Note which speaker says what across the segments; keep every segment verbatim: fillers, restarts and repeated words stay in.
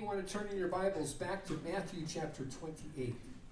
Speaker 1: want to turn in your Bibles back to Matthew chapter twenty-eight.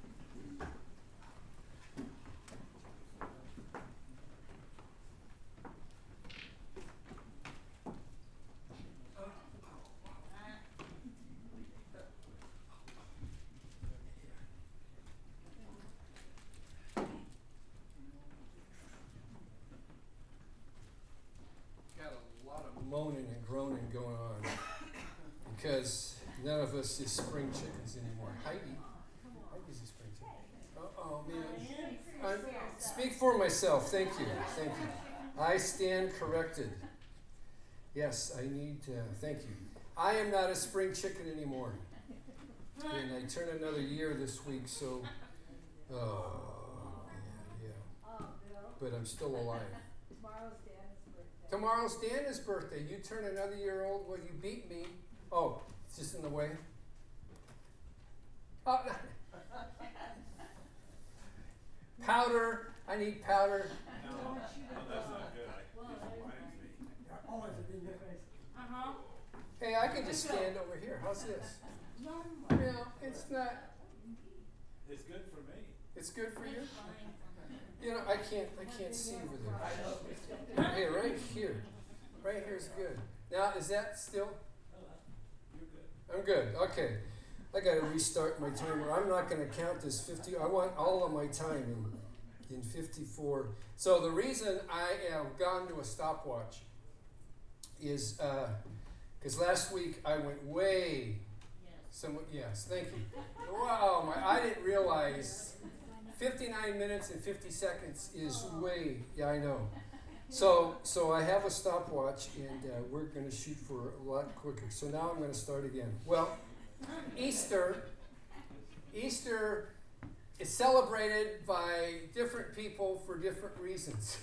Speaker 1: Moaning and groaning going on because none of us is spring chickens anymore. Heidi, Heidi's a spring chicken. Oh, oh man, I'm, speak for myself. Thank you, thank you. I stand corrected. Yes, I need. Uh, thank you. I am not a spring chicken anymore, and I turn another year this week. So, oh man, yeah. But I'm still alive. Tomorrow's Dana's birthday. You turn another year old. Well, you beat me. Oh, it's just in the way. Oh, no. Powder. I need powder.
Speaker 2: No, no, that's not good. I,
Speaker 3: Oh, it's a big difference.
Speaker 4: Uh-huh.
Speaker 1: Hey, I can just stand over here. How's this? No, it's not.
Speaker 2: It's good for me.
Speaker 1: It's good for you? You know, I can't I can't see over there. Hey, right here. Right here is good. Now, is that still?
Speaker 2: You're good.
Speaker 1: I'm good. Okay. I got to restart my timer. I'm not going to count this fifty. I want all of my time in, in fifty-four. So the reason I have gone to a stopwatch is because uh, last week I went way. Somewhat, yes, thank you. Wow, my, I didn't realize fifty-nine minutes and fifty seconds is way, yeah, I know. So so I have a stopwatch, and uh, we're going to shoot for a lot quicker. So now I'm going to start again. Well, Easter, Easter is celebrated by different people for different reasons.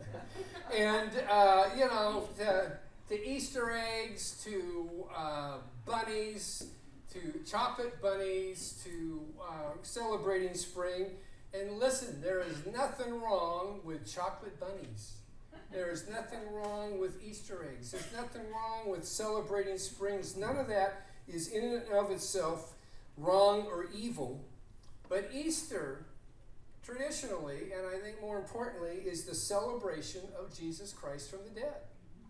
Speaker 1: and, uh, you know, to, to Easter eggs, to uh, bunnies, to chocolate bunnies, to uh, celebrating spring. And listen, there is nothing wrong with chocolate bunnies. There is nothing wrong with Easter eggs. There's nothing wrong with celebrating springs. None of that is in and of itself wrong or evil. But Easter, traditionally, and I think more importantly, is the celebration of Jesus Christ from the dead.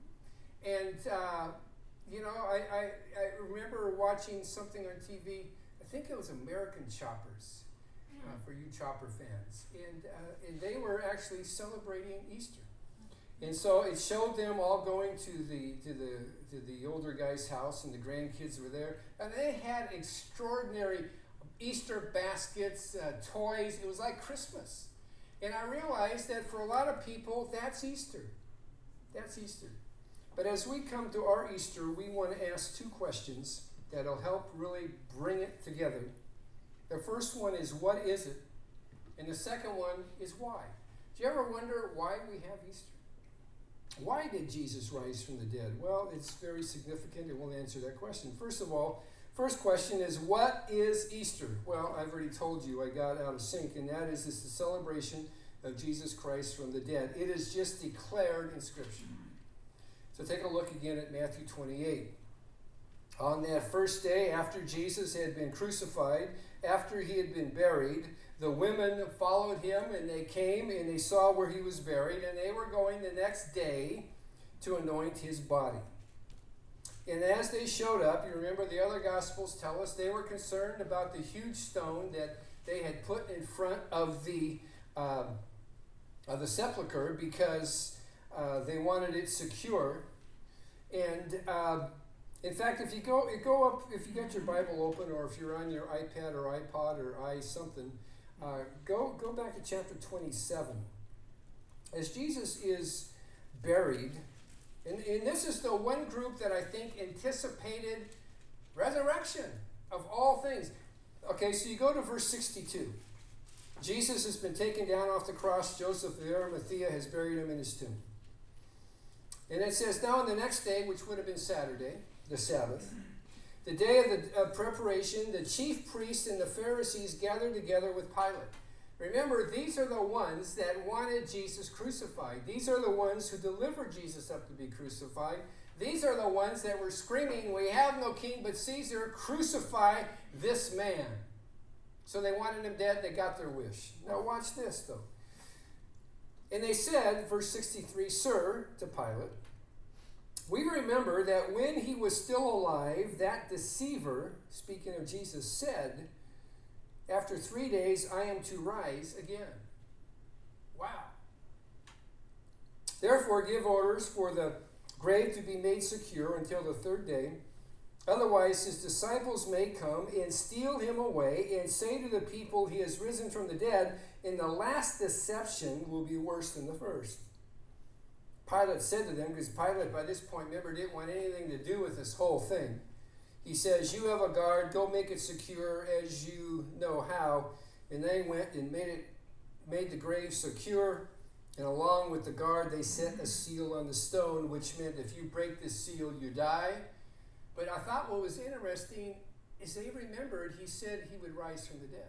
Speaker 1: And, uh, you know, I, I, I remember watching something on T V. I think it was American Choppers, uh, for you Chopper fans. And, uh, and they were actually celebrating Easter. And so it showed them all going to the to the to the older guy's house, and the grandkids were there, and they had extraordinary Easter baskets, uh, toys. It was like Christmas. And I realized that for a lot of people, that's Easter. That's Easter. But as we come to our Easter, we want to ask two questions that'll help really bring it together. The first one is, what is it? And the second one is, why? Do you ever wonder why we have Easter? Why did Jesus rise from the dead? Well, it's very significant, and we'll answer that question. First of all, first question is, what is Easter? Well, I've already told you, I got out of sync, and that is it's the celebration of Jesus Christ from the dead. It is just declared in Scripture. So take a look again at Matthew twenty-eight. On that first day after Jesus had been crucified, after he had been buried, the women followed him, and they came and they saw where he was buried, and they were going the next day to anoint his body. And as they showed up, you remember the other Gospels tell us they were concerned about the huge stone that they had put in front of the um, of the sepulcher because uh, they wanted it secure. And uh, in fact, if you go, you go up, if you got your Bible open, or if you're on your iPad or iPod or i something. Uh, go go back to chapter twenty-seven. As Jesus is buried, and, and this is the one group that I think anticipated resurrection of all things. Okay, so you go to verse sixty-two. Jesus has been taken down off the cross. Joseph of Arimathea has buried him in his tomb. And it says, now on the next day, which would have been Saturday, the Sabbath, the day of the uh, preparation, the chief priests and the Pharisees gathered together with Pilate. Remember, these are the ones that wanted Jesus crucified. These are the ones who delivered Jesus up to be crucified. These are the ones that were screaming, "We have no king but Caesar, crucify this man." So they wanted him dead, they got their wish. Now watch this though. And they said, verse sixty-three, "Sir," to Pilate, "we remember that when he was still alive, that deceiver," speaking of Jesus, "said, 'After three days I am to rise again.'" Wow. "Therefore give orders for the grave to be made secure until the third day. Otherwise his disciples may come and steal him away and say to the people, 'He has risen from the dead,' and the last deception will be worse than the first." Pilate said to them, because Pilate by this point, remember, didn't want anything to do with this whole thing. He says, "You have a guard, go make it secure as you know how." And they went and made it, made the grave secure. And along with the guard, they set a seal on the stone, which meant if you break this seal, you die. But I thought what was interesting is they remembered he said he would rise from the dead.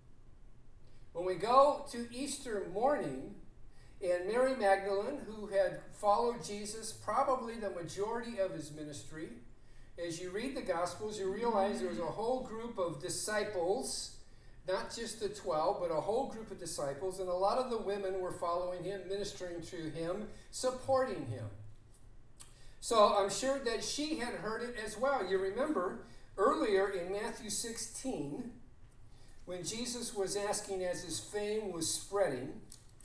Speaker 1: When we go to Easter morning, and Mary Magdalene, who had followed Jesus probably the majority of his ministry, as you read the Gospels, you realize there was a whole group of disciples, not just the twelve, but a whole group of disciples, and a lot of the women were following him, ministering to him, supporting him. So I'm sure that she had heard it as well. You remember earlier in Matthew sixteen, when Jesus was asking as his fame was spreading,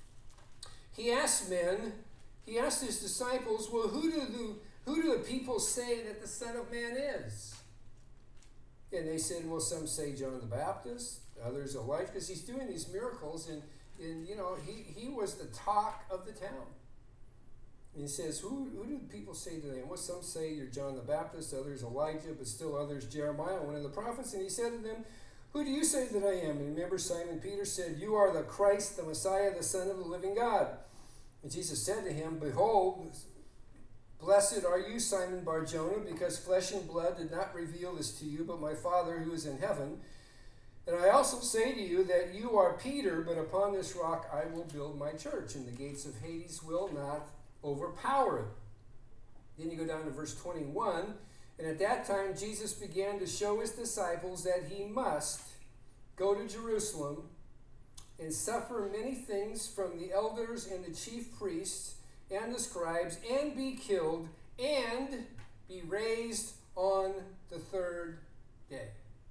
Speaker 1: he asked men, he asked his disciples, "Well, who do the, who do the people say that the Son of Man is?" And they said, "Well, some say John the Baptist, others Elijah," because he's doing these miracles, and, and you know, he, he was the talk of the town. And he says, who, who do people say to them? Well, some say you're John the Baptist, others Elijah, but still others Jeremiah, one of the prophets. And he said to them, "Who do you say that I am?" And remember, Simon Peter said, "You are the Christ, the Messiah, the Son of the living God." And Jesus said to him, "Behold, blessed are you, Simon Bar-Jonah, because flesh and blood did not reveal this to you, but my Father who is in heaven. And I also say to you that you are Peter, but upon this rock I will build my church, and the gates of Hades will not overpower it." Then you go down to verse twenty-one, "And at that time Jesus began to show his disciples that he must go to Jerusalem and suffer many things from the elders and the chief priests and the scribes, and be killed, and be raised on the third day."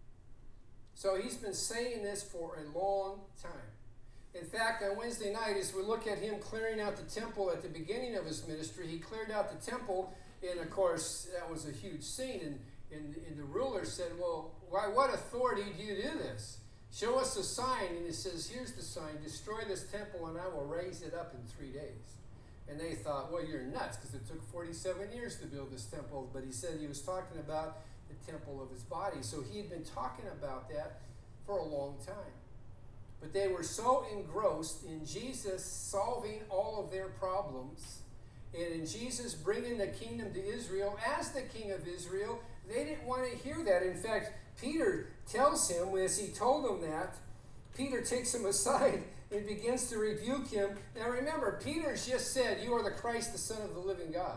Speaker 1: So he's been saying this for a long time. In fact, on Wednesday night, as we look at him clearing out the temple at the beginning of his ministry, he cleared out the temple, and of course, that was a huge scene. And, and, and the ruler said, "Well, why, what authority do you do this? Show us a sign." And he says, "Here's the sign: destroy this temple, and I will raise it up in three days." And they thought, "Well, you're nuts, because it took forty-seven years to build this temple." But he said he was talking about the temple of his body. So he had been talking about that for a long time. But they were so engrossed in Jesus solving all of their problems, and in Jesus bringing the kingdom to Israel as the king of Israel, they didn't want to hear that. In fact, Peter tells him, as he told them that, Peter takes him aside and begins to rebuke him. Now remember, Peter's just said, "You are the Christ, the Son of the living God."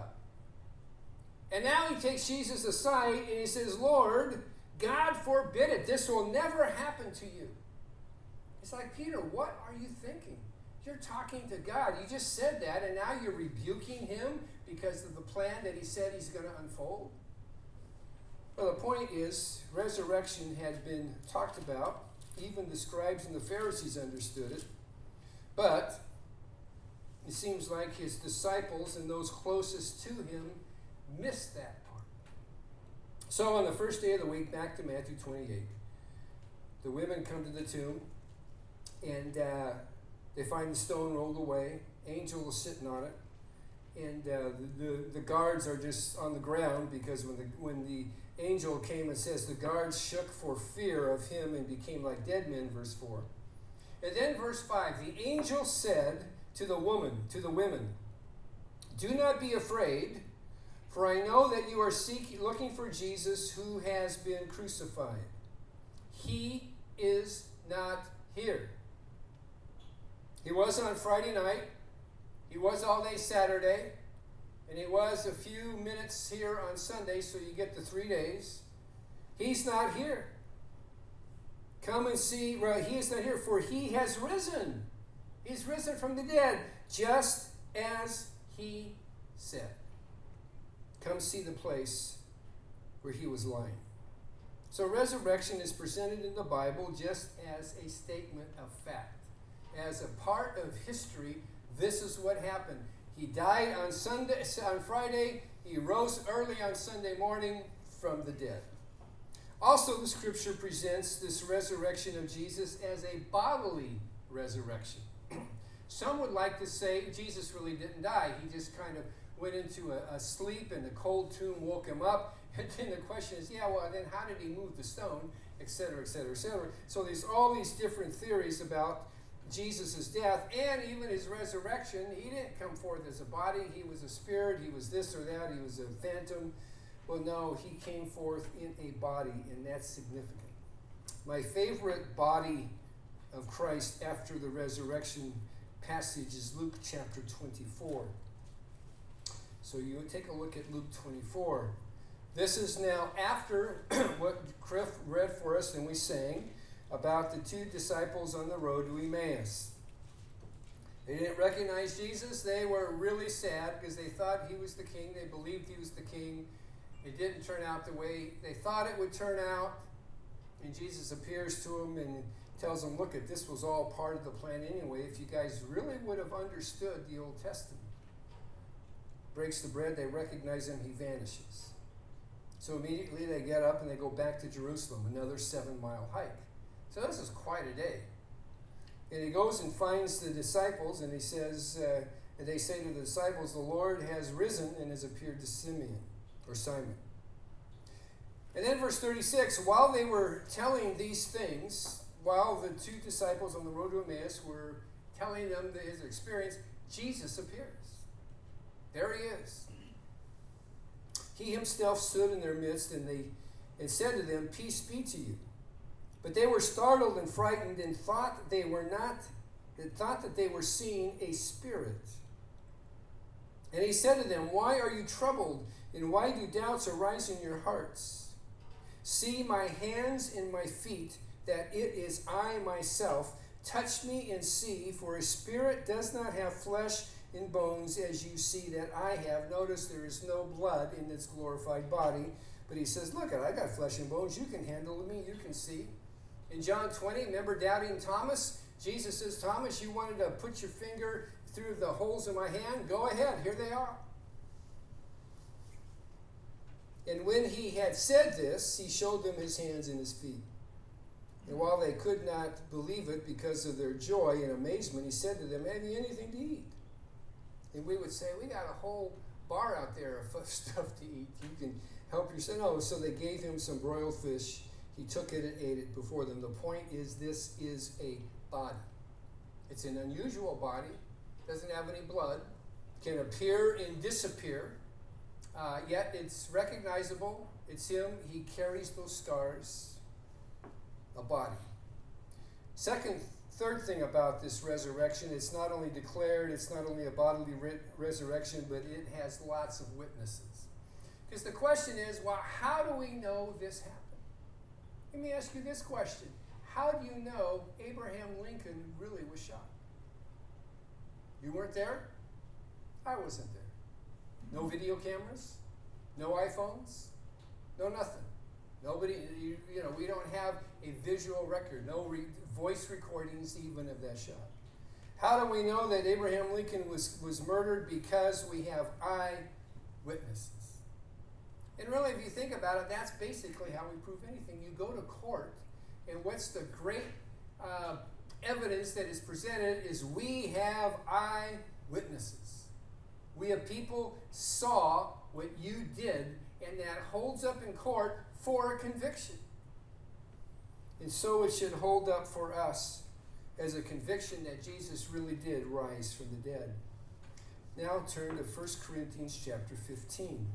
Speaker 1: And now he takes Jesus aside and he says, "Lord, God forbid it. This will never happen to you." It's like, Peter, what are you thinking? You're talking to God. You just said that, and now you're rebuking him because of the plan that he said he's going to unfold. Well, the point is, resurrection had been talked about. Even the scribes and the Pharisees understood it. But it seems like his disciples and those closest to him missed that part. So on the first day of the week, back to Matthew twenty-eight, the women come to the tomb, and uh, they find the stone rolled away. Angel is sitting on it, and uh, the, the the guards are just on the ground, because when the when the angel came, and says the guards shook for fear of him and became like dead men. Verse four, and then verse five. The angel said to the woman, to the women, "Do not be afraid, for I know that you are seeking, looking for Jesus who has been crucified. He is not here. He was on Friday night. He was all day Saturday. And he was a few minutes here on Sunday, so you get the three days. He's not here. Come and see, well, he is not here, for he has risen. He's risen from the dead, just as he said. Come see the place where he was lying. So resurrection is presented in the Bible just as a statement of fact. As a part of history, this is what happened. He died on Sunday, on Friday. He rose early on Sunday morning from the dead. Also, the scripture presents this resurrection of Jesus as a bodily resurrection. Some would like to say Jesus really didn't die. He just kind of went into a, a sleep and the cold tomb woke him up. And then the question is, yeah, well, then how did he move the stone, et cetera, et cetera, et cetera. So there's all these different theories about Jesus' death and even his resurrection. He didn't come forth as a body. He was a spirit. He was this or that. He was a phantom. Well, no, he came forth in a body, and that's significant. My favorite body of Christ after the resurrection passage is Luke chapter twenty-four. So you would take a look at Luke twenty-four. This is now after what Cliff read for us and we sang about the two disciples on the road to Emmaus. They didn't recognize Jesus. They were really sad because they thought he was the king. They believed he was the king. It didn't turn out the way they thought it would turn out. And Jesus appears to them and tells them, look, at this was all part of the plan anyway. If you guys really would have understood the Old Testament. Breaks the bread, they recognize him, he vanishes. So immediately they get up and they go back to Jerusalem, another seven-mile hike. So this is quite a day. And he goes and finds the disciples, and he says, uh, and they say to the disciples, the Lord has risen and has appeared to Simeon, or Simon. And then verse thirty-six, while they were telling these things, while the two disciples on the road to Emmaus were telling them his experience, Jesus appears. There he is. He himself stood in their midst, and they and said to them, peace be to you. But they were startled and frightened and thought they were not, they thought that they were seeing a spirit. And he said to them, why are you troubled, and why do doubts arise in your hearts? See my hands and my feet, that it is I myself. Touch me and see, for a spirit does not have flesh and bones as you see that I have. Notice there is no blood in this glorified body. But he says, look, I got flesh and bones. You can handle me. You can see. In John twenty, remember doubting Thomas? Jesus says, Thomas, you wanted to put your finger through the holes in my hand? Go ahead. Here they are. And when he had said this, he showed them his hands and his feet. And while they could not believe it because of their joy and amazement, he said to them, have you anything to eat? And we would say, we got a whole bar out there of stuff to eat. You can help yourself. No, so they gave him some broiled fish. He took it and ate it before them. The point is, this is a body. It's an unusual body. Doesn't have any blood. Can appear and disappear. Uh, yet it's recognizable. It's him. He carries those scars. A body. Second, third thing about this resurrection, it's not only declared, it's not only a bodily re- resurrection, but it has lots of witnesses. Because the question is, well, how do we know this happened? Let me ask you this question. How do you know Abraham Lincoln really was shot? You weren't there? I wasn't there. No video cameras? No iPhones? No nothing. Nobody, you, you know, we don't have a visual record, no re- voice recordings even of that shot. How do we know that Abraham Lincoln was, was murdered? Because we have eyewitnesses. And really, if you think about it, that's basically how we prove anything. You go to court, and what's the great uh, evidence that is presented is we have eyewitnesses. We have people saw what you did, and that holds up in court for a conviction. And so it should hold up for us as a conviction that Jesus really did rise from the dead. Now turn to First Corinthians chapter fifteen.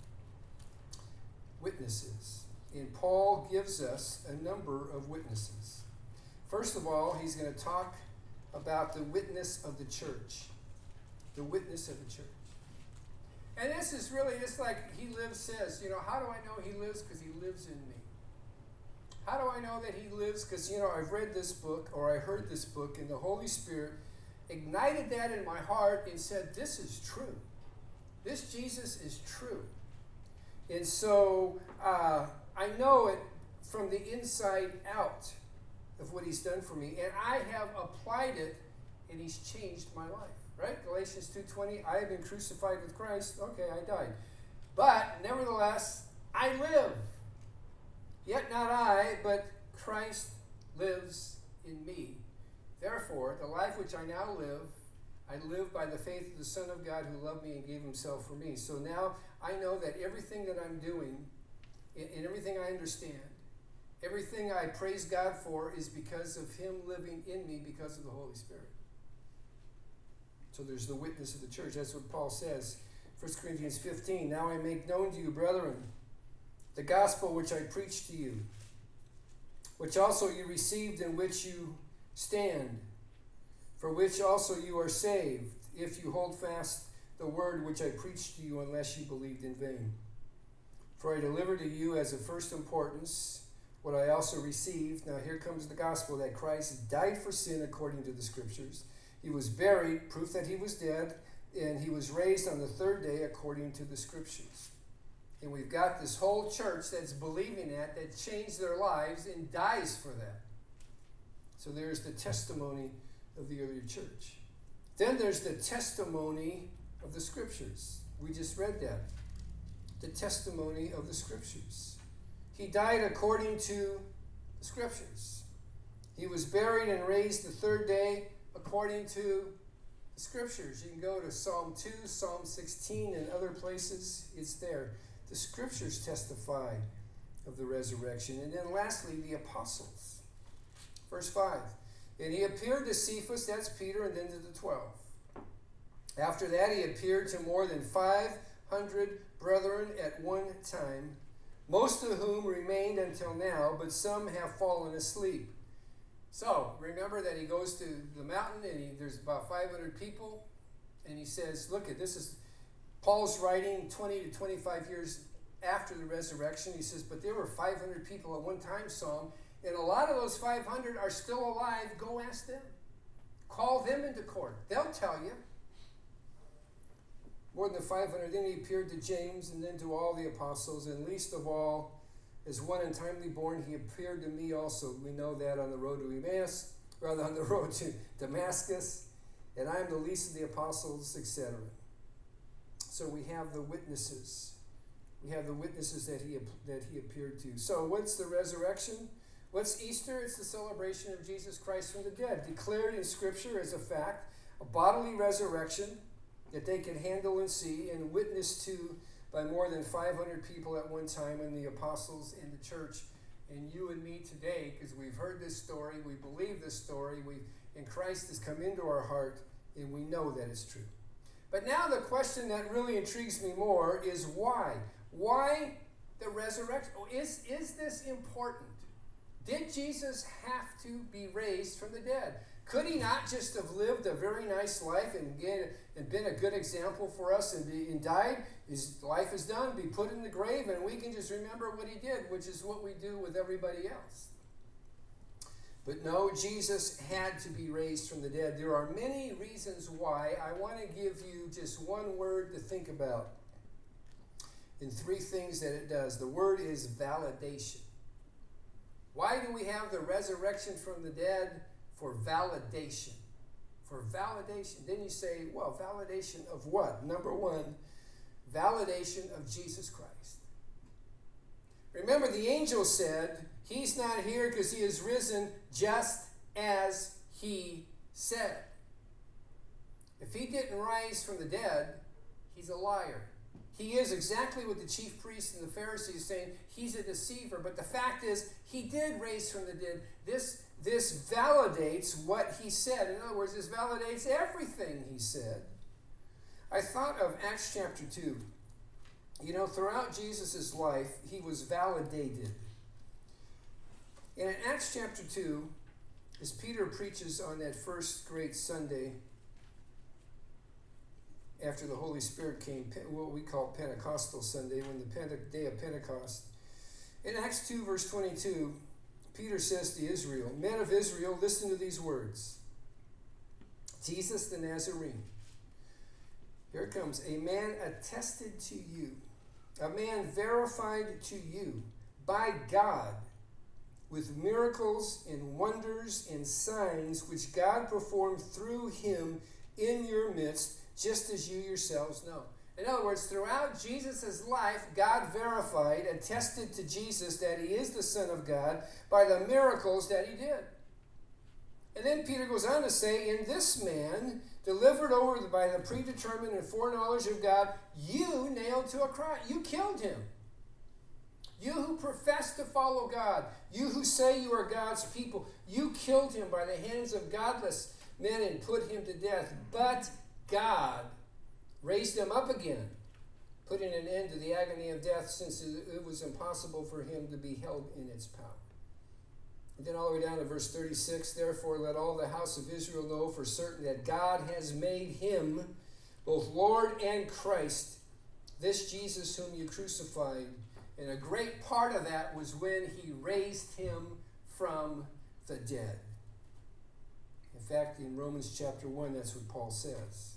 Speaker 1: Witnesses. And Paul gives us a number of witnesses. First of all, he's going to talk about the witness of the church. The witness of the church. And this is really, it's like He Lives says, you know, how do I know He lives? Because He lives in me. How do I know that He lives? Because, you know, I've read this book, or I heard this book, and the Holy Spirit ignited that in my heart and said, this is true. This Jesus is true. And so uh, I know it from the inside out of what He's done for me. And I have applied it, and He's changed my life. Right? Galatians two twenty, I have been crucified with Christ. Okay, I died. But nevertheless, I live. Yet not I, but Christ lives in me. Therefore, the life which I now live, I live by the faith of the Son of God who loved me and gave Himself for me. So now I know that everything that I'm doing, and everything I understand, everything I praise God for is because of Him living in me because of the Holy Spirit. So there's the witness of the church. That's what Paul says. First Corinthians fifteen, now I make known to you, brethren, the gospel which I preached to you, which also you received, in which you stand, for which also you are saved, if you hold fast the word which I preached to you, unless you believed in vain. For I delivered to you as of first importance what I also received. Now here comes the gospel, that Christ died for sin according to the Scriptures. He was buried, proof that He was dead, and He was raised on the third day according to the Scriptures. And we've got this whole church that's believing that, that changed their lives and dies for that. So there's the testimony of the earlier church. Then there's the testimony of the Scriptures. We just read that. The testimony of the Scriptures. He died according to the Scriptures. He was buried and raised the third day according to the Scriptures. You can go to Psalm two, Psalm sixteen, and other places. It's there. The Scriptures testify of the resurrection. And then lastly, the apostles. Verse five. And He appeared to Cephas, that's Peter, and then to the twelve. After that, He appeared to more than five hundred brethren at one time, most of whom remained until now, but some have fallen asleep. So, remember that He goes to the mountain, and he, there's about five hundred people, and He says, look, at this is, Paul's writing twenty to twenty-five years after the resurrection. He says, but there were five hundred people at one time, Psalm, and a lot of those five hundred are still alive. Go ask them. Call them into court. They'll tell you. More than five hundred. Then He appeared to James, and then to all the apostles, and least of all, as one untimely born, He appeared to me also. We know that on the road to Emmaus, rather on the road to Damascus, and I am the least of the apostles, et cetera. So we have the witnesses. We have the witnesses that he that he appeared to. So what's the resurrection? What's Easter? It's the celebration of Jesus Christ from the dead, declared in Scripture as a fact, a bodily resurrection that they can handle and see and witness to by more than five hundred people at one time, and the apostles in the church, and you and me today, because we've heard this story, we believe this story, we and Christ has come into our heart, and we know that it's true. But now the question that really intrigues me more is why? Why the resurrection? Is, is this important? Did Jesus have to be raised from the dead? Could He not just have lived a very nice life and, get, and been a good example for us and, be, and died? His life is done, be put in the grave, and we can just remember what He did, which is what we do with everybody else. But no, Jesus had to be raised from the dead. There are many reasons why. I want to give you just one word to think about in three things that it does. The word is validation. Why do we have the resurrection from the dead? For validation. For validation. Then you say, well, validation of what? Number one, validation of Jesus Christ. Remember, the angel said, He's not here because He is risen just as He said. If He didn't rise from the dead, He's a liar. He is exactly what the chief priests and the Pharisees are saying. He's a deceiver. But the fact is, He did raise from the dead. This, this validates what He said. In other words, this validates everything He said. I thought of Acts chapter two. You know, throughout Jesus' life, He was validated. And in Acts chapter two, as Peter preaches on that first great Sunday, after the Holy Spirit came, what we call Pentecostal Sunday, when the Pente- day of Pentecost. In Acts two, verse twenty-two, Peter says to Israel, "Men of Israel, listen to these words. Jesus the Nazarene." Here it comes. "A man attested to you, a man verified to you by God with miracles and wonders and signs which God performed through him in your midst, just as you yourselves know." In other words, throughout Jesus' life, God verified, attested to Jesus that he is the Son of God by the miracles that he did. And then Peter goes on to say, "In this man, delivered over by the predetermined and foreknowledge of God, you nailed to a cross." You killed him. You who profess to follow God, you who say you are God's people, you killed him by the hands of godless men and put him to death. But God raised him up again, putting an end to the agony of death, since it was impossible for him to be held in its power. And then all the way down to verse thirty-six, "Therefore let all the house of Israel know for certain that God has made him both Lord and Christ, this Jesus whom you crucified." And a great part of that was when he raised him from the dead. In fact, in Romans chapter one, that's what Paul says.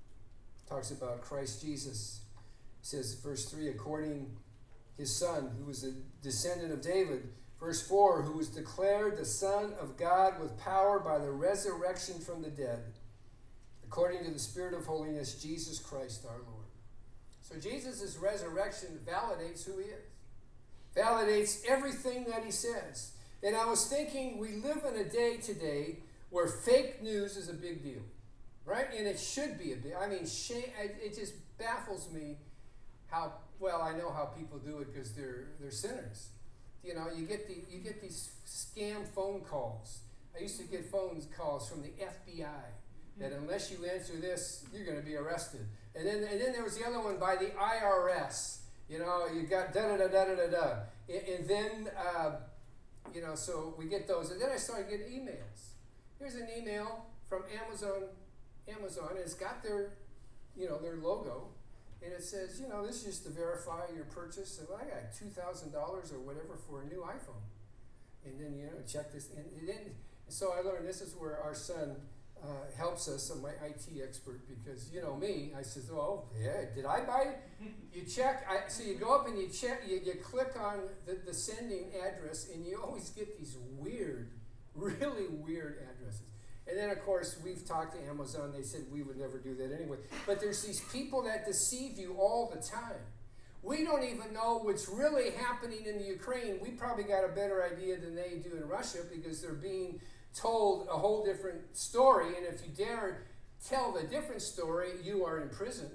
Speaker 1: Talks about Christ Jesus. He says, verse three, according his son, who was a descendant of David. Verse four, who was declared the Son of God with power by the resurrection from the dead, according to the Spirit of holiness, Jesus Christ our Lord. So Jesus' resurrection validates who he is. Validates everything that he says. And I was thinking, we live in a day today where fake news is a big deal. Right? And it should be a big, I mean, shame, it just baffles me how, well, I know how people do it because they're they're sinners. You know, you get the you get these scam phone calls. I used to get phone calls from the F B I that unless you answer this, you're going to be arrested. And then and then there was the other one by the I R S. You know, you got da da da da da da da. And, and then uh, you know, so we get those, and then I started getting emails. Here's an email from Amazon. Amazon, and it's got their, you know, their logo, and it says, you know, this is just to verify your purchase. So I got two thousand dollars or whatever for a new iPhone, and then you know, check this. And, and then, so I learned this is where our son uh, helps us. I'm my I T expert because you know me. I says, oh yeah, did I buy it? You check. I, so you go up and you check. You, you click on the, the sending address, and you always get these weird, really weird addresses. And then, of course, we've talked to Amazon. They said we would never do that anyway. But there's these people that deceive you all the time. We don't even know what's really happening in the Ukraine. We probably got a better idea than they do in Russia because they're being told a whole different story. And if you dare tell the different story, you are in prison.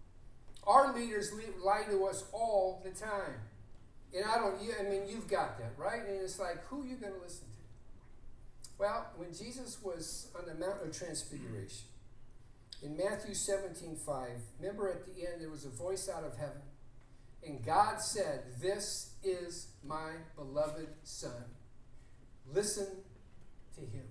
Speaker 1: Our leaders lie to us all the time. And I don't, I mean, you've got that, right? And it's like, who are you going to listen to? Well, when Jesus was on the Mount of Transfiguration, in Matthew seventeen five, remember at the end there was a voice out of heaven, and God said, "This is my beloved Son. Listen to him."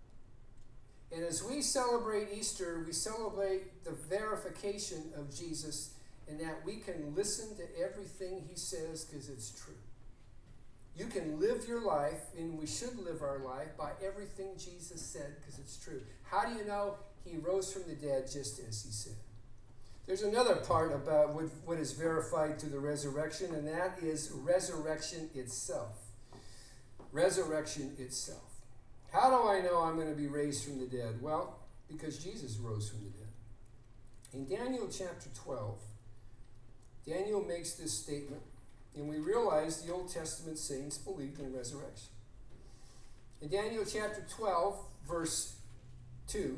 Speaker 1: And as we celebrate Easter, we celebrate the verification of Jesus in that we can listen to everything he says because it's true. You can live your life, and we should live our life, by everything Jesus said because it's true. How do you know? He rose from the dead just as he said. There's another part about what, what is verified through the resurrection, and that is resurrection itself. Resurrection itself. How do I know I'm going to be raised from the dead? Well, because Jesus rose from the dead. In Daniel chapter twelve, Daniel makes this statement. And we realize the Old Testament saints believed in resurrection. In Daniel chapter twelve, verse two,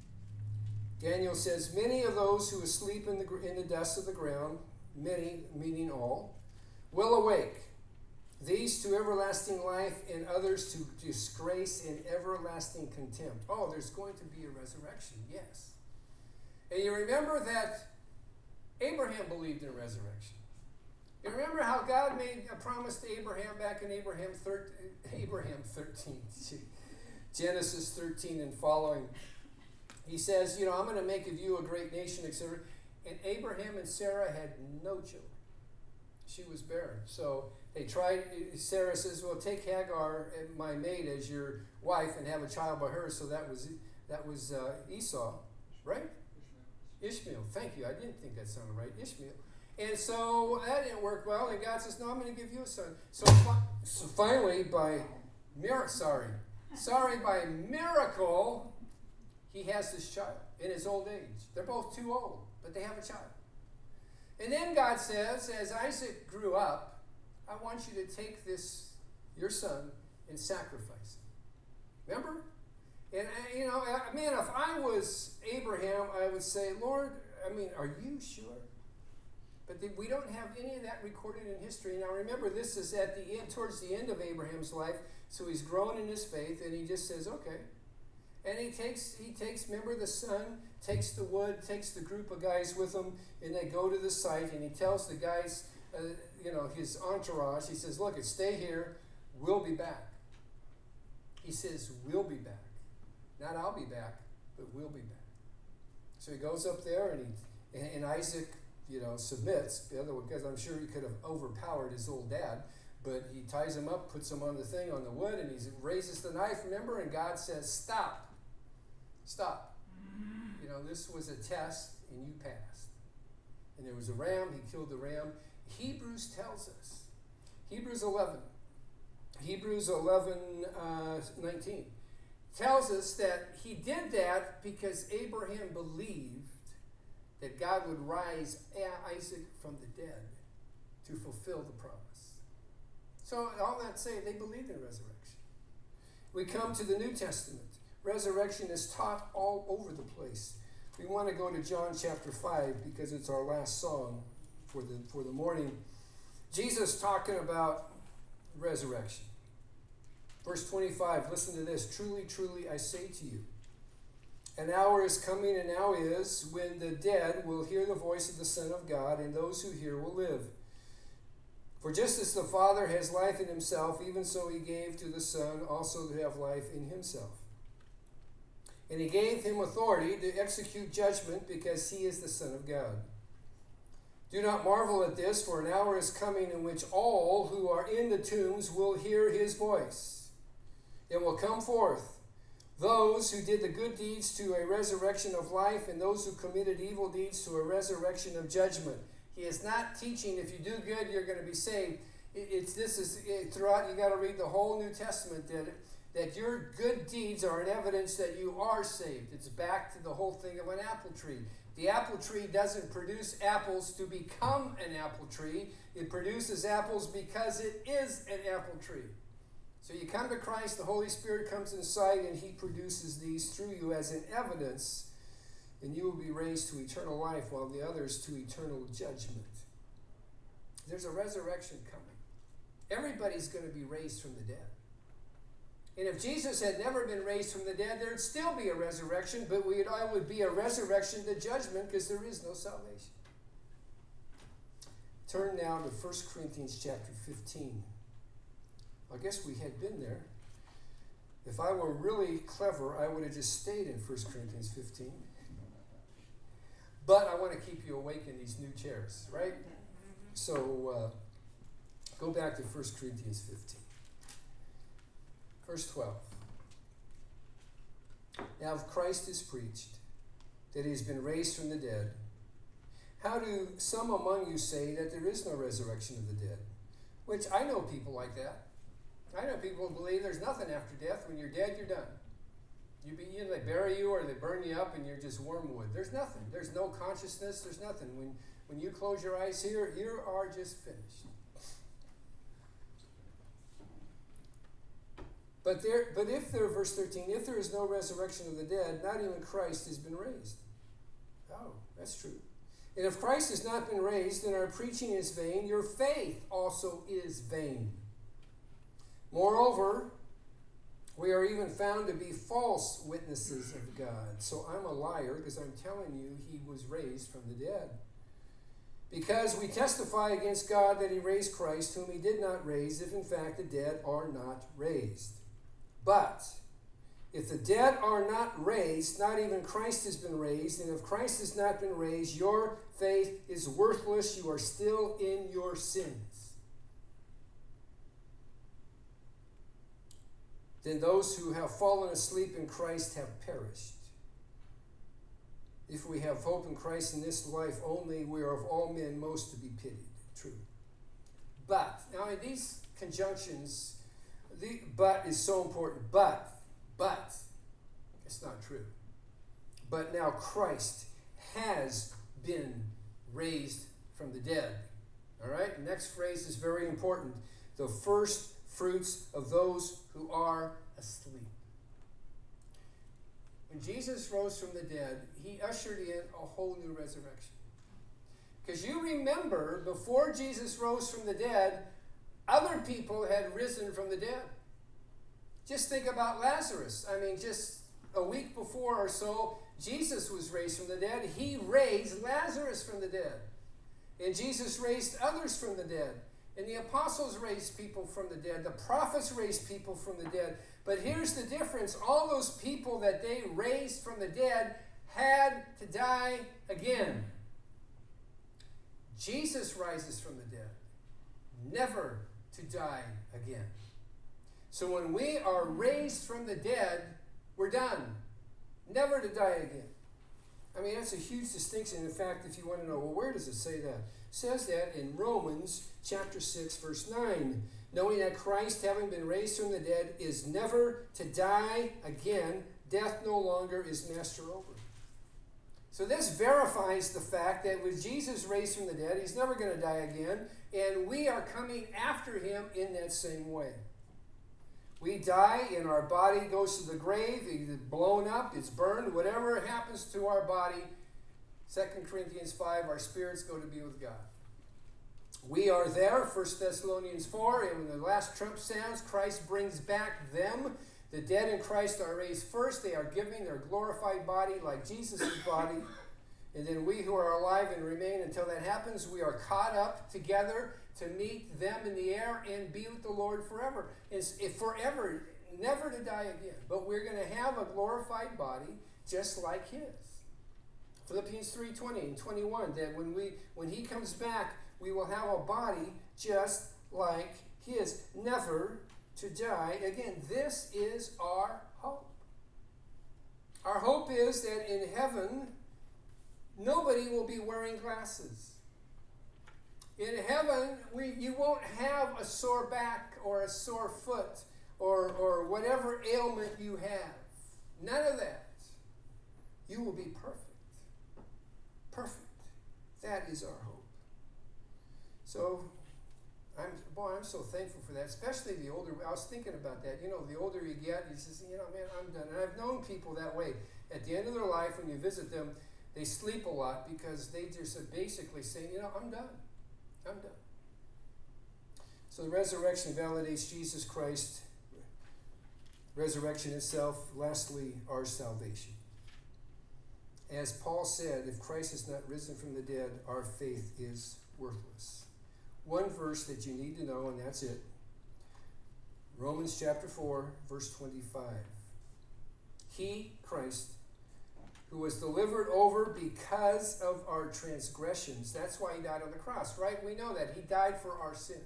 Speaker 1: Daniel says, "Many of those who sleep in the, in the dust of the ground," many meaning all, "will awake, these to everlasting life and others to disgrace and everlasting contempt." Oh, there's going to be a resurrection, yes. And you remember that Abraham believed in resurrection. You remember how God made a promise to Abraham back in Abraham thirteen, Abraham thirteen, Genesis thirteen and following. He says, you know, I'm going to make of you a great nation, et cetera. And Abraham and Sarah had no children. She was barren. So they tried, Sarah says, well, take Hagar, my maid, as your wife and have a child by her. So that was that was uh, Esau, right? Ishmael. Thank you. I didn't think that sounded right. Ishmael. And so that didn't work well. And God says, no, I'm going to give you a son. So, fi- so finally, by miracle, sorry, sorry, by miracle, he has this child in his old age. They're both too old, but they have a child. And then God says, as Isaac grew up, I want you to take this, your son, and sacrifice him. Remember? And, you know, man, if I was Abraham, I would say, Lord, I mean, are you sure? But we don't have any of that recorded in history. Now, remember, this is at the end, towards the end of Abraham's life, so he's grown in his faith, and he just says, okay. And he takes, he takes, remember, the son takes the wood, takes the group of guys with him, and they go to the site, and he tells the guys, uh, you know, his entourage, he says, look, stay here, we'll be back. He says, we'll be back. Not I'll be back, but we'll be back. So he goes up there, and he and, and Isaac, you know, submits. The other one, because I'm sure he could have overpowered his old dad, but he ties him up, puts him on the thing on the wood, and he raises the knife. Remember, and God says, "Stop, stop." You know, this was a test, and you passed. And there was a ram. He killed the ram. Hebrews tells us, Hebrews eleven, Hebrews eleven uh, nineteen. Tells us that he did that because Abraham believed that God would rise Isaac from the dead to fulfill the promise. So all that say, they believed in resurrection. We come to the New Testament. Resurrection is taught all over the place. We want to go to John chapter five because it's our last song for the, for the morning. Jesus talking about resurrection. Verse twenty-five, listen to this. Truly, truly, I say to you, an hour is coming and now is when the dead will hear the voice of the Son of God, and those who hear will live. For just as the Father has life in himself, even so he gave to the Son also to have life in himself. And he gave him authority to execute judgment because he is the Son of God. Do not marvel at this, for an hour is coming in which all who are in the tombs will hear his voice. And will come forth, those who did the good deeds to a resurrection of life, and those who committed evil deeds to a resurrection of judgment. He is not teaching if you do good, you're going to be saved. It, it's this is it, throughout. You got to read the whole New Testament that that your good deeds are an evidence that you are saved. It's back to the whole thing of an apple tree. The apple tree doesn't produce apples to become an apple tree. It produces apples because it is an apple tree. So you come to Christ, the Holy Spirit comes inside, and he produces these through you as an evidence, and you will be raised to eternal life, while the others to eternal judgment. There's a resurrection coming. Everybody's going to be raised from the dead. And if Jesus had never been raised from the dead, there'd still be a resurrection, but we'd, it would be a resurrection to judgment because there is no salvation. Turn now to First Corinthians chapter fifteen. I guess we had been there. If I were really clever, I would have just stayed in First Corinthians fifteen. But I want to keep you awake in these new chairs, right? So uh, go back to First Corinthians fifteen. Verse twelve. Now if Christ is preached, that he has been raised from the dead, how do some among you say that there is no resurrection of the dead? Which I know people like that. I know people who believe there's nothing after death. When you're dead, you're done. You be, either they bury you or they burn you up and you're just wormwood. There's nothing. There's no consciousness. There's nothing. When when you close your eyes here, you are just finished. But there, but if there, verse thirteen, if there is no resurrection of the dead, not even Christ has been raised. Oh, that's true. And if Christ has not been raised, then our preaching is vain. Your faith also is vain. Moreover, we are even found to be false witnesses of God. So I'm a liar because I'm telling you he was raised from the dead. Because we testify against God that he raised Christ, whom he did not raise, if in fact the dead are not raised. But If the dead are not raised, not even Christ has been raised, and if Christ has not been raised, your faith is worthless. You are still in your sins. Then those who have fallen asleep in Christ have perished. If we have hope in Christ in this life only, we are of all men most to be pitied. True. But, now in these conjunctions, the but is so important. But, but, it's not true. But now Christ has been raised from the dead. All right? The next phrase is very important. The first fruits of those who are asleep. When Jesus rose from the dead, he ushered in a whole new resurrection. Because you remember, before Jesus rose from the dead, other people had risen from the dead. Just think about Lazarus. I mean, just a week before or so, Jesus was raised from the dead. He raised Lazarus from the dead. And Jesus raised others from the dead. And the apostles raised people from the dead. The prophets raised people from the dead. But here's the difference. All those people that they raised from the dead had to die again. Jesus rises from the dead, never to die again. So when we are raised from the dead, we're done. Never to die again. I mean, that's a huge distinction. In fact, if you want to know, well, where does it say that? It says that in Romans chapter six, verse nine. Knowing that Christ, having been raised from the dead, is never to die again, death no longer is master over. So this verifies the fact that with Jesus raised from the dead, he's never going to die again, and we are coming after him in that same way. We die, and our body goes to the grave, either blown up, it's burned, whatever happens to our body. Second Corinthians five, our spirits go to be with God. We are there, First Thessalonians four, and when the last trump sounds, Christ brings back them. The dead in Christ are raised first. They are given their glorified body like Jesus' body. And then we who are alive and remain until that happens, we are caught up together to meet them in the air and be with the Lord forever. It's forever, never to die again. But we're going to have a glorified body just like his. Philippians three twenty and twenty-one, that when we when he comes back, we will have a body just like his, never to die again. This is our hope. Our hope is that in heaven, nobody will be wearing glasses. In heaven, we, you won't have a sore back or a sore foot or, or whatever ailment you have. None of that. You will be perfect. Perfect. That is our hope. So, I'm, boy, I'm so thankful for that, especially the older, I was thinking about that, you know, the older you get, you just, you know, man, I'm done. And I've known people that way. At the end of their life, when you visit them, they sleep a lot because they just are basically saying, you know, I'm done. I'm done. So the resurrection validates Jesus Christ, resurrection itself, lastly, our salvation. As Paul said, if Christ is not risen from the dead, our faith is worthless. One verse that you need to know, and that's it. Romans chapter four, verse twenty-five. He, Christ, who was delivered over because of our transgressions. That's why he died on the cross, right? We know that. He died for our sin.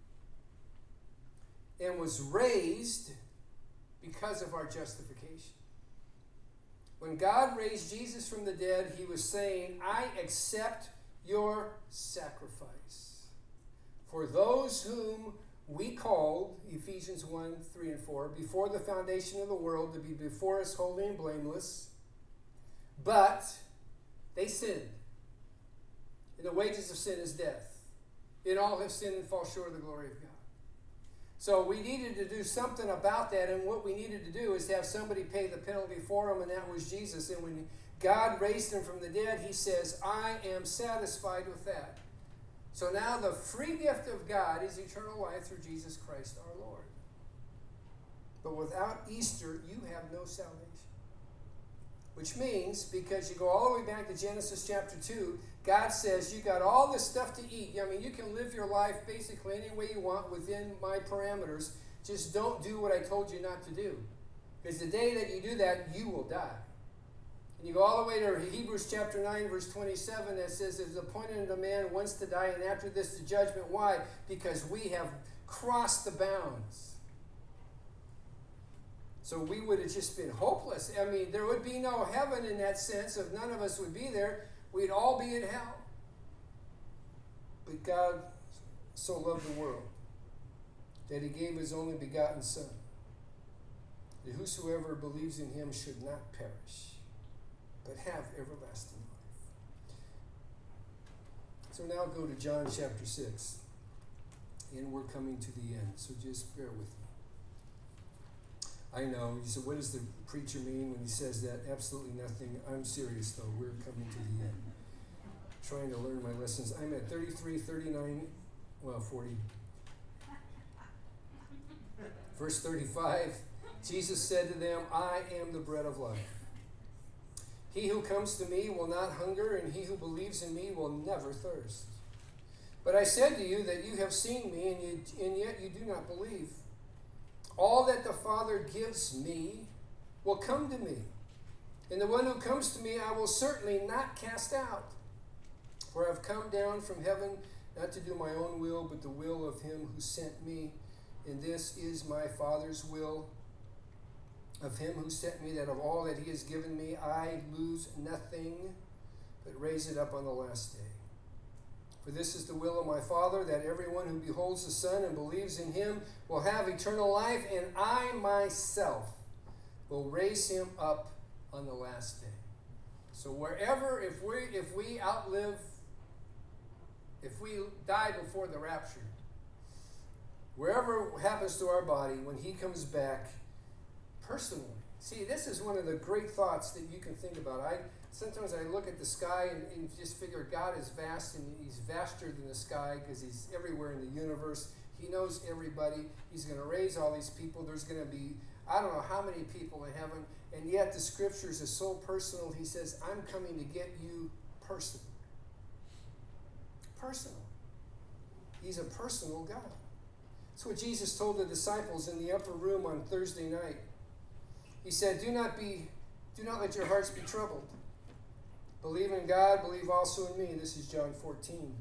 Speaker 1: And was raised because of our justification. When God raised Jesus from the dead, he was saying, I accept your sacrifice. For those whom we called, Ephesians one, three and four, before the foundation of the world to be before us holy and blameless, but they sinned. And the wages of sin is death. And all have sinned and fall short of the glory of God. So we needed to do something about that, and what we needed to do is to have somebody pay the penalty for them, and that was Jesus. And when God raised him from the dead, he says, I am satisfied with that. So now the free gift of God is eternal life through Jesus Christ our Lord. But without Easter, you have no salvation. Which means, because you go all the way back to Genesis chapter two, God says you got all this stuff to eat. I mean, you can live your life basically any way you want within my parameters. Just don't do what I told you not to do. Because the day that you do that, you will die. And you go all the way to Hebrews chapter nine, verse twenty-seven, that says, it is appointed unto man once to die, and after this the judgment. Why? Because we have crossed the bounds. So we would have just been hopeless. I mean, there would be no heaven in that sense. If none of us would be there, we'd all be in hell. But God so loved the world that he gave his only begotten Son, that whosoever believes in him should not perish, but have everlasting life. So now go to John chapter six, and we're coming to the end, so just bear with me. I know, you said, what does the preacher mean when he says that? Absolutely nothing. I'm serious, though. We're coming to the end. Trying to learn my lessons. I'm at thirty-three, thirty-nine, well, forty. Verse thirty-five, Jesus said to them, I am the bread of life. He who comes to me will not hunger, and he who believes in me will never thirst. But I said to you that you have seen me, and, you, and yet you do not believe. All that the Father gives me will come to me, and the one who comes to me I will certainly not cast out. For I have come down from heaven not to do my own will, but the will of him who sent me. And this is my Father's will of him who sent me, that of all that he has given me I lose nothing, but raise it up on the last day. For this is the will of my Father, that everyone who beholds the Son and believes in him will have eternal life, and I myself will raise him up on the last day. So wherever, if we if we outlive, if we die before the rapture, wherever happens to our body, when he comes back, personally, see, this is one of the great thoughts that you can think about. I Sometimes I look at the sky and, and just figure God is vast, and he's vaster than the sky because he's everywhere in the universe. He knows everybody. He's going to raise all these people. There's going to be, I don't know how many people in heaven, and yet the scriptures are so personal. He says, I'm coming to get you personal. Personal. He's a personal God. That's what Jesus told the disciples in the upper room on Thursday night. He said, do not be, do not let your hearts be troubled. Believe in God, believe also in me. This is John fourteen.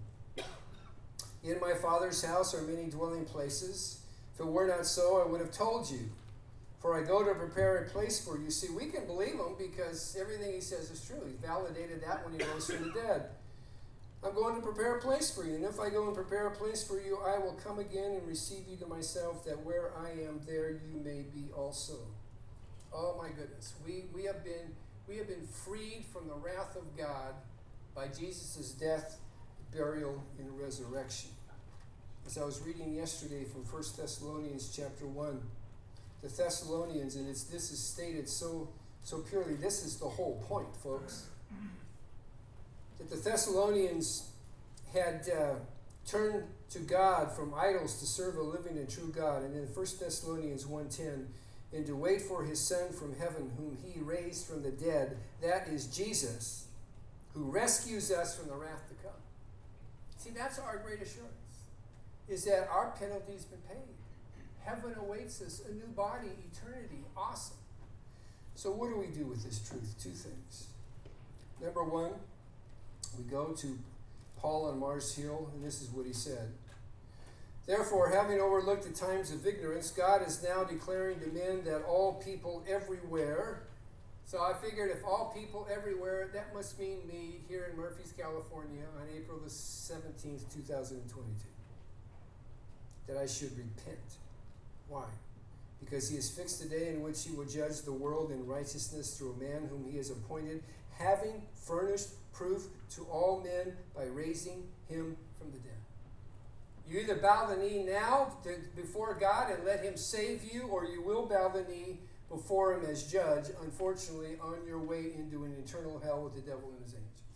Speaker 1: In my Father's house are many dwelling places. If it were not so, I would have told you. For I go to prepare a place for you. See, we can believe him because everything he says is true. He validated that when he rose from the dead. I'm going to prepare a place for you. And if I go and prepare a place for you, I will come again and receive you to myself, that where I am, there you may be also. Oh my goodness. We, we have been... We have been freed from the wrath of God by Jesus' death, burial, and resurrection. As I was reading yesterday from First Thessalonians chapter one, the Thessalonians, and it's, this is stated so, so purely, this is the whole point, folks. That the Thessalonians had uh, turned to God from idols to serve a living and true God. And in First Thessalonians one ten, and to wait for his Son from heaven, whom he raised from the dead, that is Jesus, who rescues us from the wrath to come. See, that's our great assurance, is that our penalty's been paid. Heaven awaits us, a new body, eternity, awesome. So what do we do with this truth? Two things. Number one, we go to Paul on Mars Hill, and this is what he said. Therefore, having overlooked the times of ignorance, God is now declaring to men that all people everywhere. So I figured if all people everywhere, that must mean me here in Murphys, California on April the seventeenth, two thousand twenty-two. That I should repent. Why? Because he has fixed the day in which he will judge the world in righteousness through a man whom he has appointed, having furnished proof to all men by raising him from the dead. You either bow the knee now to, before God and let him save you, or you will bow the knee before him as judge, unfortunately, on your way into an eternal hell with the devil and his angels.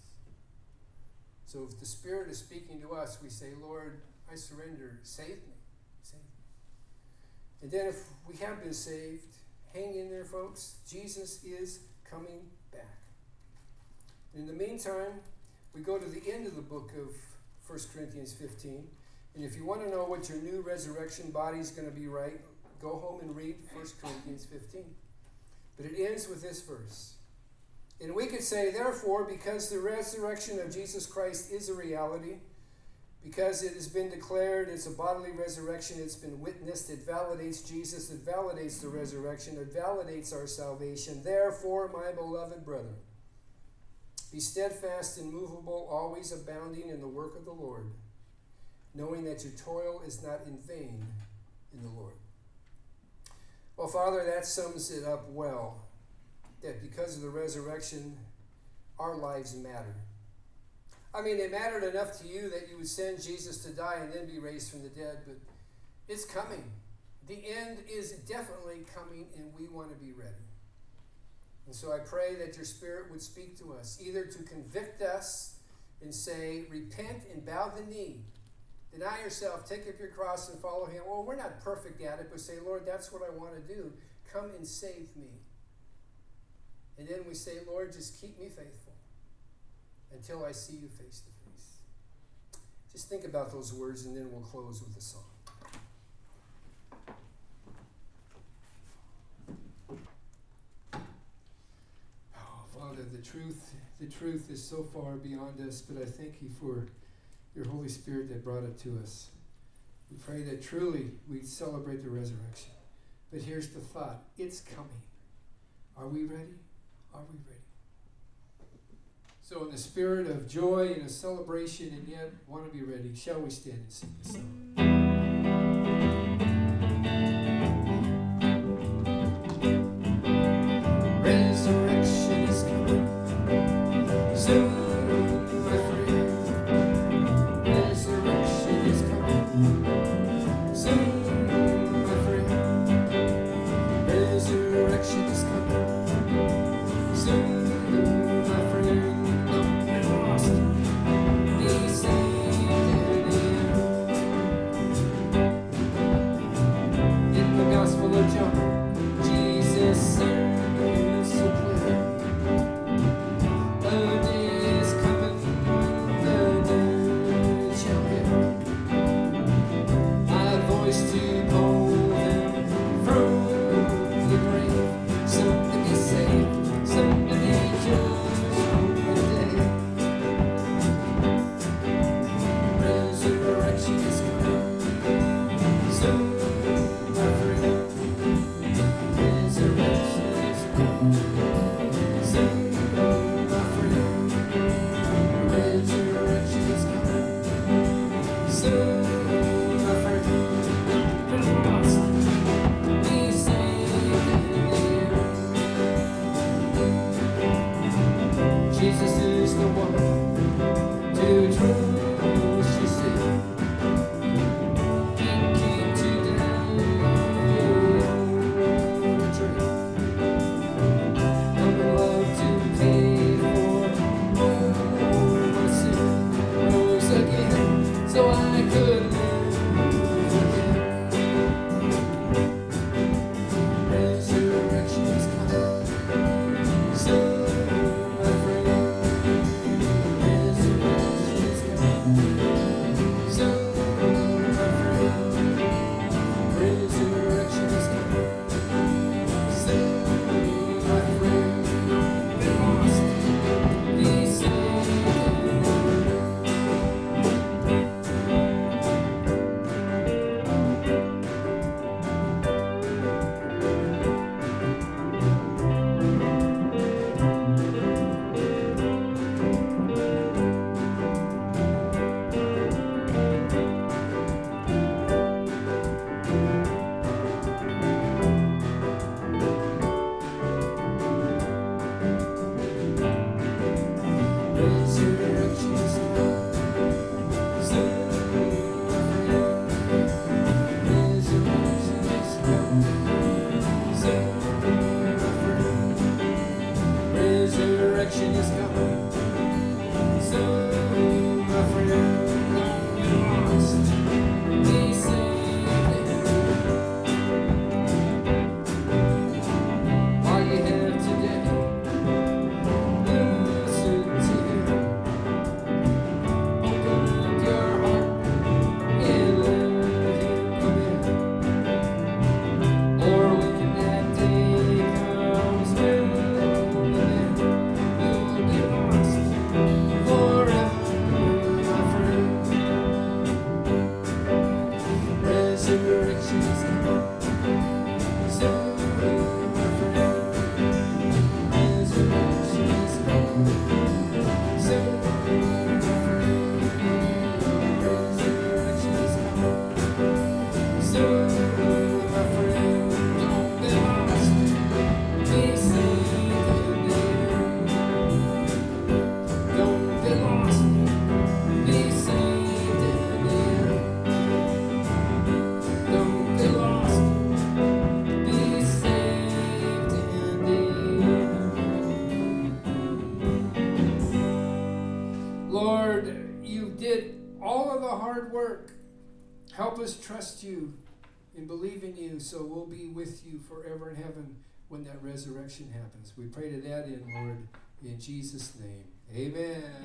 Speaker 1: So if the Spirit is speaking to us, we say, Lord, I surrender. Save me. Save me. And then if we have been saved, hang in there, folks. Jesus is coming back. In the meantime, we go to the end of the book of First Corinthians fifteen. And if you want to know what your new resurrection body is going to be like, go home and read First Corinthians fifteen. But it ends with this verse. And we could say, therefore, because the resurrection of Jesus Christ is a reality, because it has been declared, it's a bodily resurrection, it's been witnessed, it validates Jesus, it validates the resurrection, it validates our salvation. Therefore, my beloved brethren, be steadfast, immovable, always abounding in the work of the Lord, knowing that your toil is not in vain in the Lord. Well, Father, that sums it up well, that because of the resurrection, our lives matter. I mean, it mattered enough to you that you would send Jesus to die and then be raised from the dead, but it's coming. The end is definitely coming, and we want to be ready. And so I pray that your Spirit would speak to us, either to convict us and say, repent and bow the knee. Deny yourself, take up your cross and follow him. Well, we're not perfect at it, but say, Lord, that's what I want to do. Come and save me. And then we say, Lord, just keep me faithful until I see you face to face. Just think about those words, and then we'll close with a song. Oh, Father, the truth, the truth is so far beyond us, but I thank you for your Holy Spirit that brought it to us. We pray that truly we celebrate the resurrection. But here's the thought. It's coming. Are we ready? Are we ready? So in the spirit of joy and a celebration and yet want to be ready, shall we stand and sing this song? Resurrection is coming soon, my friend. Resurrection is coming soon, my friend. Resurrection is coming soon. my friend, don't get lost. Be saved and near. Don't get lost. Be saved and near. Don't get lost. Be saved and near. Lord, you did all of the hard work. Help us trust you and believe in you, so we'll be with you forever in heaven when that resurrection happens. We pray to that in, Lord, in Jesus' name. Amen.